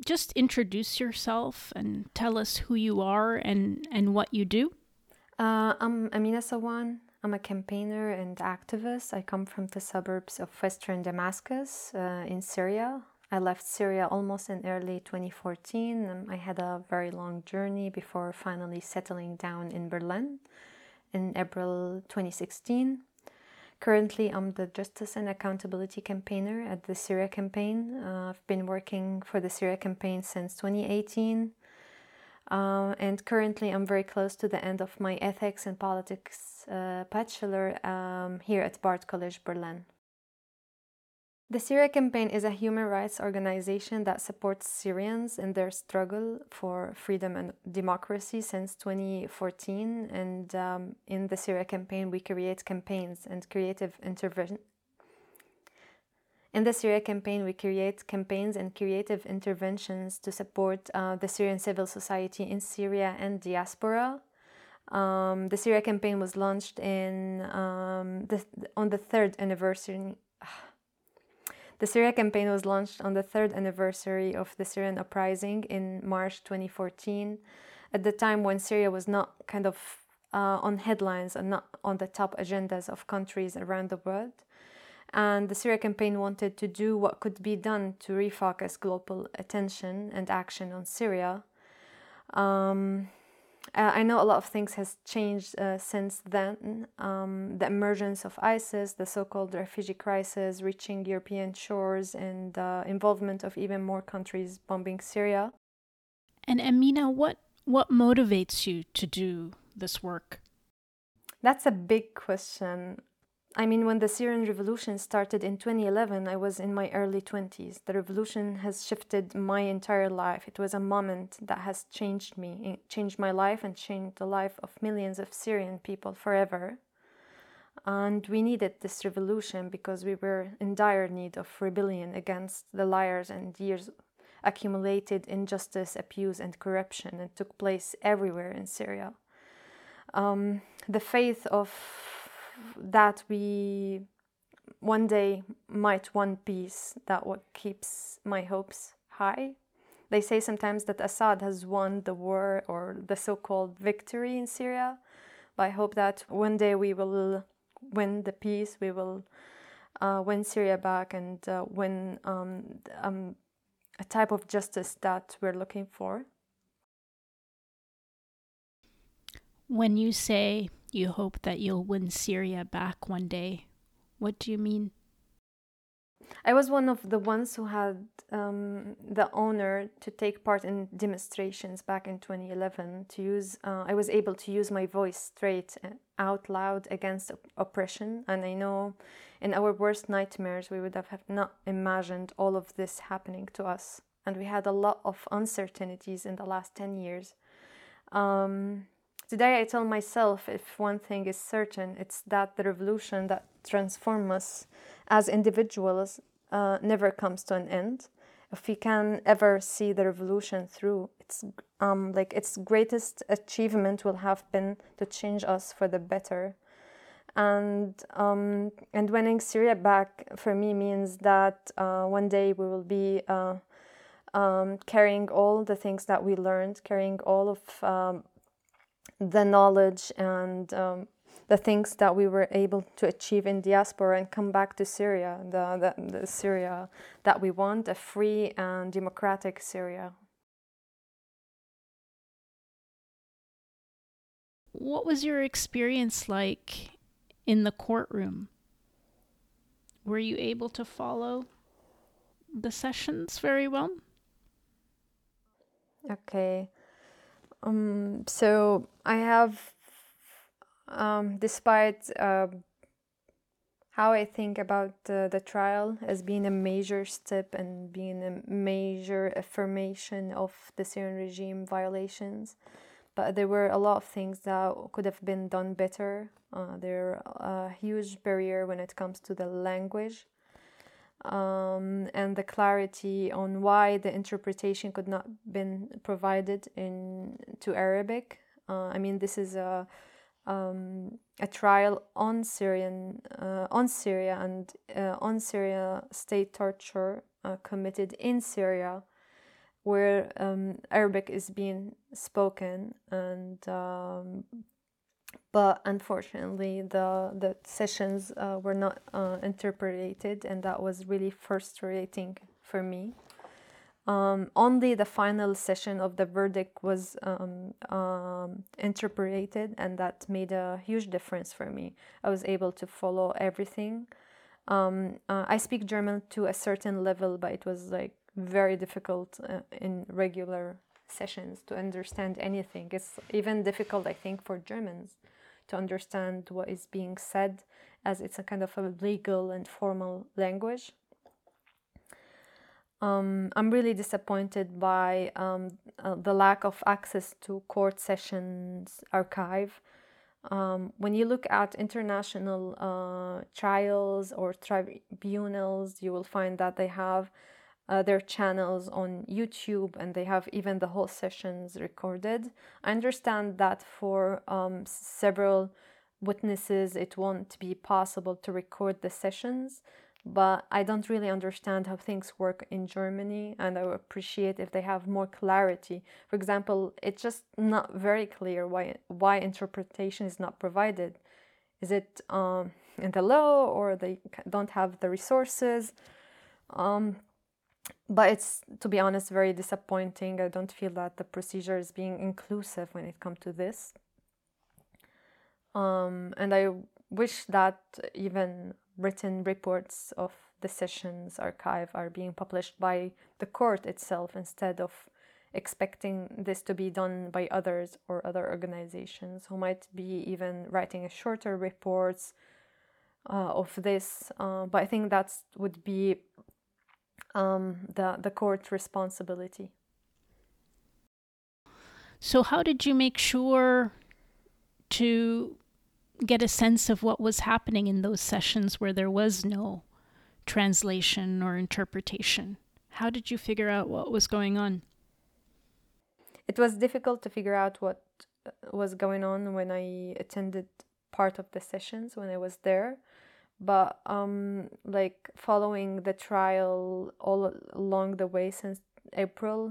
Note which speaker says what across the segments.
Speaker 1: just introduce yourself and tell us who you are and what you do?
Speaker 2: I'm Amina Sawan. I'm a campaigner and activist. I come from the suburbs of western Damascus in Syria. I left Syria almost in early 2014. I had a very long journey before finally settling down in Berlin in April 2016. Currently, I'm the Justice and Accountability Campaigner at the Syria Campaign. I've been working for the Syria Campaign since 2018. And currently, I'm very close to the end of my Ethics and Politics bachelor here at Bard College Berlin. The Syria Campaign is a human rights organization that supports Syrians in their struggle for freedom and democracy since 2014. And in the Syria Campaign, we create campaigns and creative intervention. In the Syria Campaign, we create campaigns and creative interventions to support the Syrian civil society in Syria and diaspora. The Syria Campaign was launched on the third anniversary. The Syria Campaign was launched on the third anniversary of the Syrian uprising in March 2014, at the time when Syria was not kind of on headlines and not on the top agendas of countries around the world. And the Syria Campaign wanted to do what could be done to refocus global attention and action on Syria. I know a lot of things has changed since then. The emergence of ISIS, the so-called refugee crisis reaching European shores, and the involvement of even more countries bombing Syria.
Speaker 1: And Amina, what motivates you to do this work?
Speaker 2: That's a big question. I mean, when the Syrian revolution started in 2011, I was in my early 20s. The revolution has shifted my entire life. It was a moment that has changed me, it changed my life and changed the life of millions of Syrian people forever. And we needed this revolution because we were in dire need of rebellion against the liars and years accumulated injustice, abuse, and corruption that took place everywhere in Syria. The faith of that we one day might want peace, that what keeps my hopes high. They say sometimes that Assad has won the war or the so-called victory in Syria, but I hope that one day we will win the peace, we will win Syria back and win a type of justice that we're looking for.
Speaker 1: When you say you hope that you'll win Syria back one day, what do you mean?
Speaker 2: I was one of the ones who had the honor to take part in demonstrations back in 2011. I was able to use my voice straight out loud against oppression, and I know in our worst nightmares we would have not imagined all of this happening to us. And we had a lot of uncertainties in the last 10 years. Today I tell myself, if one thing is certain, it's that the revolution that transforms us as individuals never comes to an end. If we can ever see the revolution through, its greatest achievement will have been to change us for the better. And winning Syria back for me means that one day we will be carrying all the things that we learned, carrying all of the knowledge and the things that we were able to achieve in diaspora and come back to Syria, the Syria that we want, a free and democratic Syria.
Speaker 1: What was your experience like in the courtroom? Were you able to follow the sessions very well?
Speaker 2: Okay. So I have, despite how I think about the trial as being a major step and being a major affirmation of the Syrian regime violations, but there were a lot of things that could have been done better. There are a huge barrier when it comes to the language. And the clarity on why the interpretation could not been provided to Arabic. I mean, this is a trial on Syria and on Syria state torture committed in Syria, where Arabic is being spoken, and but unfortunately the sessions were not interpreted, and that was really frustrating for me. Only the final session of the verdict was interpreted, and that made a huge difference for me. I was able to follow everything. I speak German to a certain level, but it was like very difficult in regular sessions to understand anything. It's even difficult, I think, for Germans to understand what is being said, as it's a kind of a legal and formal language. I'm really disappointed by the lack of access to court sessions archive. When you look at international trials or tribunals, you will find that they have their channels on YouTube, and they have even the whole sessions recorded. I understand that for several witnesses it won't be possible to record the sessions, but I don't really understand how things work in Germany, and I would appreciate if they have more clarity. For example, it's just not very clear why interpretation is not provided. Is it in the law, or they don't have the resources? But it's, to be honest, very disappointing. I don't feel that the procedure is being inclusive when it comes to this. And I wish that even written reports of the sessions archive are being published by the court itself, instead of expecting this to be done by others or other organizations who might be even writing a shorter reports of this. But I think that would be the court responsibility.
Speaker 1: So how did you make sure to get a sense of what was happening in those sessions where there was no translation or interpretation? How did you figure out what was going on?
Speaker 2: It was difficult to figure out what was going on when I attended part of the sessions when I was there. But like following the trial all along the way since April,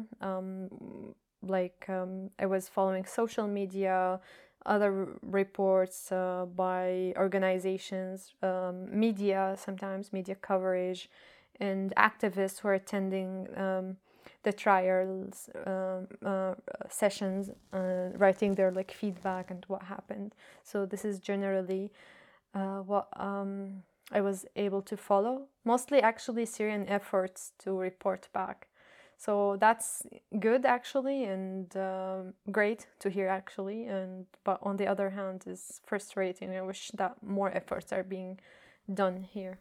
Speaker 2: I was following social media, other reports by organizations, media, sometimes media coverage, and activists who are attending the trials sessions, writing their like feedback and what happened. So this is generally what I was able to follow. Mostly actually Syrian efforts to report back. So that's good actually, and great to hear actually. But on the other hand, it's frustrating. I wish that more efforts are being done here.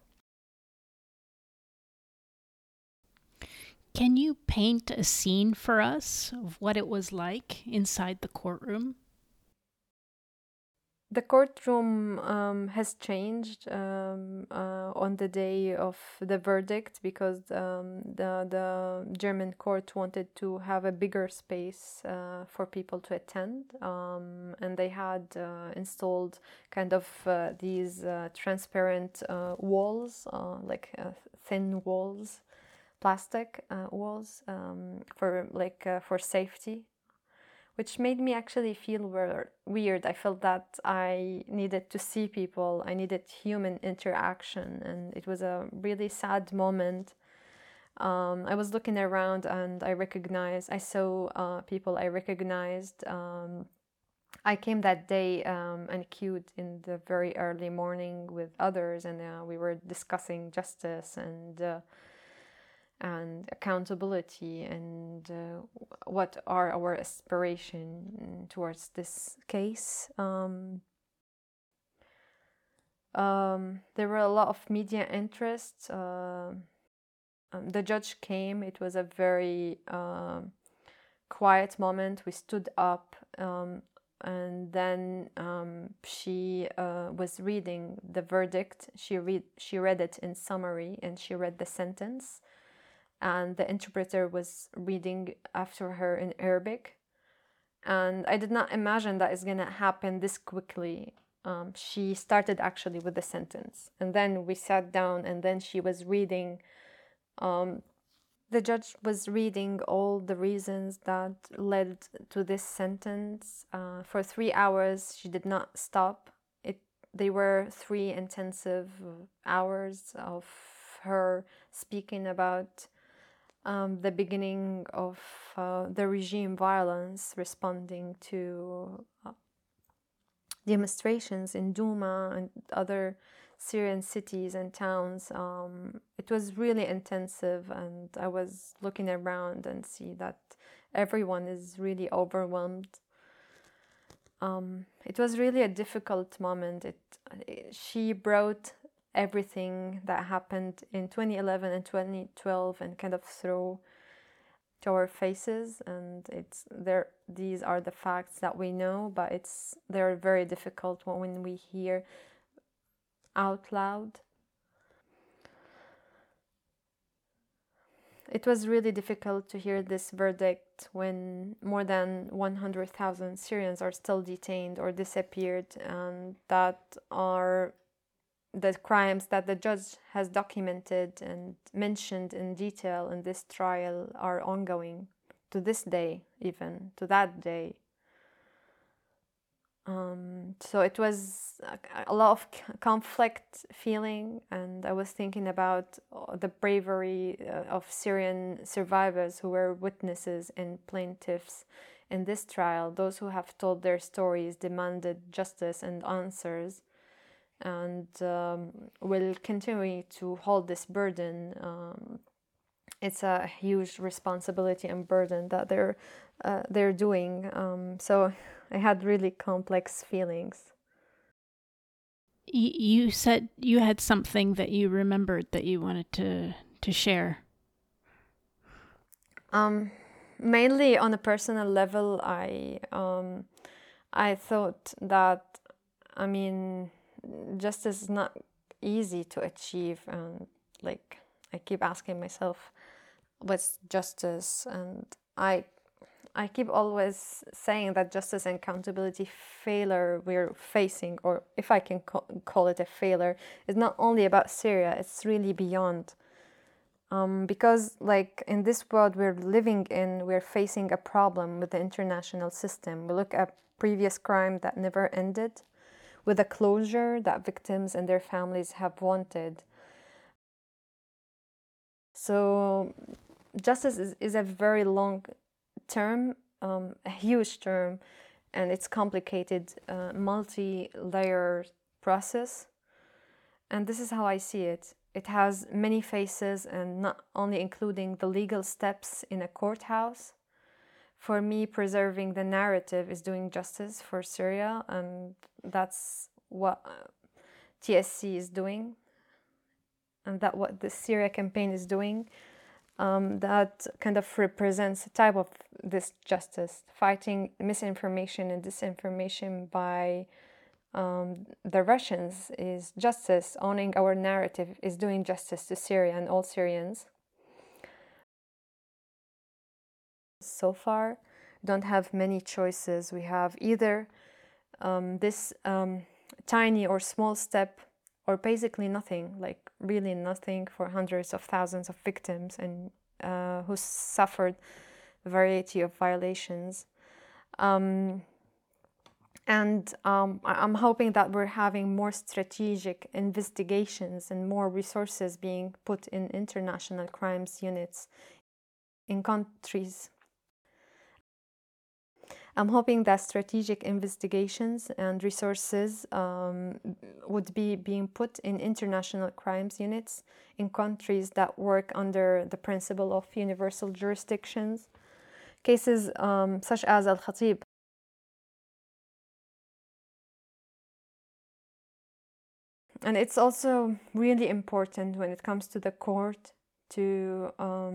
Speaker 1: Can you paint a scene for us of what it was like inside the courtroom?
Speaker 2: The courtroom has changed on the day of the verdict, because the German court wanted to have a bigger space for people to attend, and they had installed kind of these transparent walls, like thin walls, plastic walls, for safety, which made me actually feel weird. I felt that I needed to see people, I needed human interaction, and it was a really sad moment. I was looking around and I saw people I recognized. I came that day and queued in the very early morning with others, and we were discussing justice and accountability, and what are our aspirations towards this case. There were a lot of media interest. The judge came. It was a very quiet moment. We stood up, and then she was reading the verdict. She read it in summary, and she read the sentence, and the interpreter was reading after her in Arabic. And I did not imagine that is going to happen this quickly. She started actually with the sentence, and then we sat down, and then she was reading The judge was reading all the reasons that led to this sentence. For 3 hours, she did not stop. They were 3 intensive hours of her speaking about the beginning of the regime violence, responding to demonstrations in Douma and other Syrian cities and towns. It was really intensive, and I was looking around and see that everyone is really overwhelmed. It was really a difficult moment. She brought everything that happened in 2011 and 2012 and kind of threw to our faces, and these are the facts that we know, but they're very difficult when we hear out loud. It was really difficult to hear this verdict when more than 100,000 Syrians are still detained or disappeared, and that are the crimes that the judge has documented and mentioned in detail in this trial are ongoing to this day, even to that day. So it was a lot of conflict feeling, and I was thinking about the bravery of Syrian survivors who were witnesses and plaintiffs in this trial. Those who have told their stories demanded justice and answers, and will continue to hold this burden. It's a huge responsibility and burden that they're doing. So I had really complex feelings.
Speaker 1: You said you had something that you remembered that you wanted to share.
Speaker 2: Mainly on a personal level, I thought that, justice is not easy to achieve, and I keep asking myself, what's justice? And I keep always saying that justice and accountability failure we're facing, or if I can call it a failure, is not only about Syria, it's really beyond. Because in this world we're living in, we're facing a problem with the international system. We look at previous crime that never ended, with a closure that victims and their families have wanted. So justice is a very long term, a huge term, and it's complicated, multi-layer process. And this is how I see it. It has many faces, and not only including the legal steps in a courthouse. For me, preserving the narrative is doing justice for Syria, and that's what TSC is doing, and that what the Syria campaign is doing. That kind of represents a type of this justice, fighting misinformation and disinformation by the Russians is justice. Owning our narrative is doing justice to Syria and all Syrians. So far, don't have many choices. We have either this tiny or small step, or basically nothing, really nothing, for hundreds of thousands of victims and who suffered a variety of violations. And I'm hoping that we're having more strategic investigations and more resources being put in international crimes units in countries. I'm hoping that strategic investigations and resources would be being put in international crimes units in countries that work under the principle of universal jurisdictions. Cases such as Al-Khatib. And it's also really important when it comes to the court to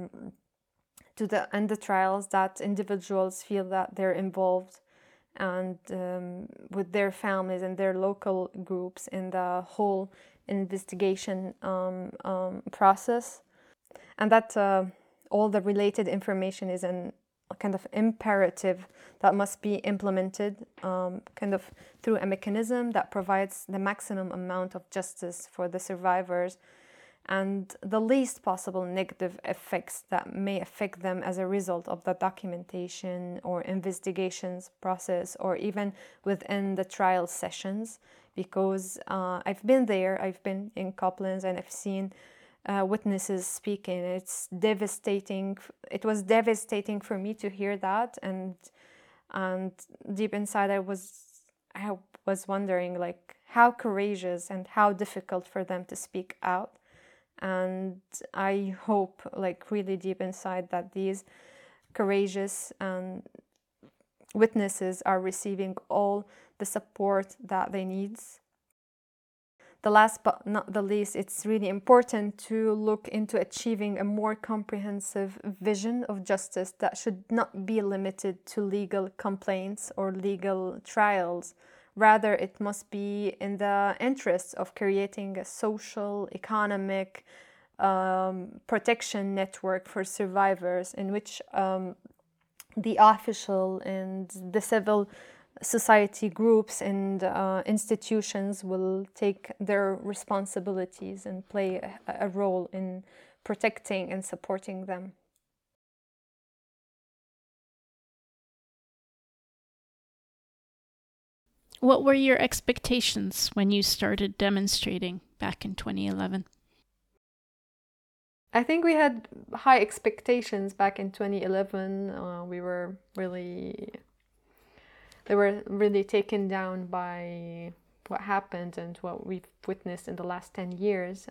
Speaker 2: the trials, that individuals feel that they're involved and with their families and their local groups in the whole investigation process, and that all the related information is a kind of imperative that must be implemented kind of through a mechanism that provides the maximum amount of justice for the survivors, and the least possible negative effects that may affect them as a result of the documentation or investigations process, or even within the trial sessions. Because I've been there, I've been in Copland, and I've seen witnesses speaking. It's devastating. It was devastating for me to hear that, and deep inside I was wondering, like, how courageous and how difficult for them to speak out. And I hope, like, really deep inside, that these courageous witnesses are receiving all the support that they need. The last but not the least, it's really important to look into achieving a more comprehensive vision of justice that should not be limited to legal complaints or legal trials. Rather, it must be in the interests of creating a social, economic protection network for survivors, in which the official and the civil society groups and institutions will take their responsibilities and play a role in protecting and supporting them.
Speaker 1: What were your expectations when you started demonstrating back in 2011?
Speaker 2: I think we had high expectations back in 2011. They were really taken down by what happened and what we've witnessed in the last 10 years.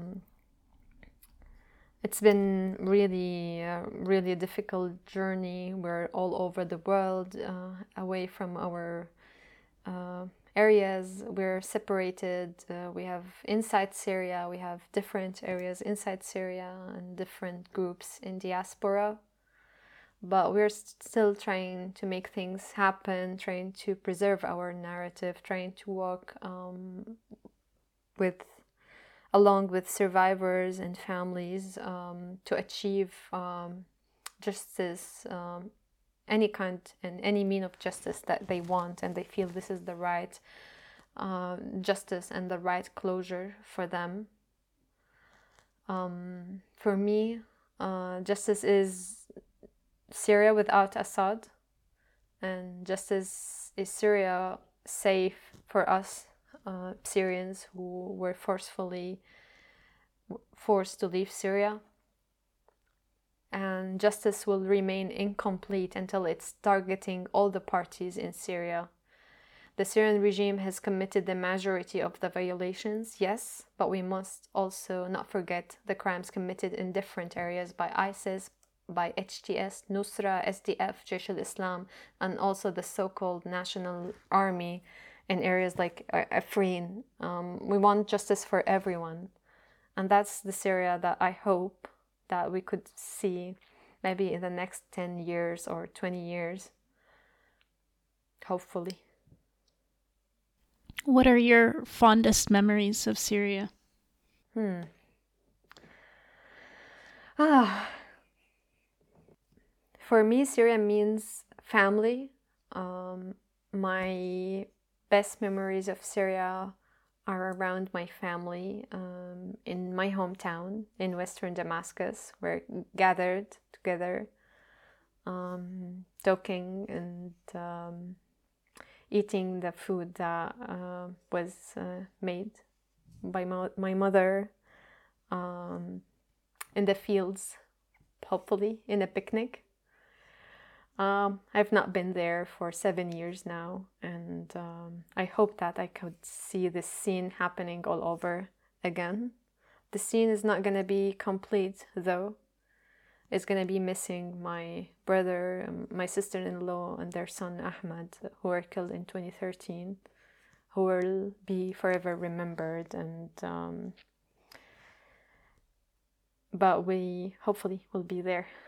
Speaker 2: It's been really a difficult journey. We're all over the world, away from our areas. We're separated. We have inside Syria, we have different areas inside Syria and different groups in diaspora. But we're still trying to make things happen, trying to preserve our narrative, trying to walk along with survivors and families to achieve justice, any kind and any mean of justice that they want, and they feel this is the right justice and the right closure for them. For me, justice is Syria without Assad, and justice is Syria safe for us Syrians who were forced to leave Syria. And justice will remain incomplete until it's targeting all the parties in Syria. The Syrian regime has committed the majority of the violations, yes, but we must also not forget the crimes committed in different areas by ISIS, by HTS, Nusra, SDF, Jaish al-Islam, and also the so-called National Army in areas like Afrin. We want justice for everyone. And that's the Syria that I hope that we could see maybe in the next 10 years or 20 years, hopefully.
Speaker 1: What are your fondest memories of Syria?
Speaker 2: For me, Syria means family. My best memories of Syria are around my family in my hometown in western Damascus. We're gathered together, talking and eating the food that was made by my mother in the fields, hopefully in a picnic. I've not been there for 7 years now, and I hope that I could see this scene happening all over again. The scene is not going to be complete, though. It's going to be missing my brother, my sister-in-law, and their son Ahmed, who were killed in 2013, who will be forever remembered. And but we hopefully will be there.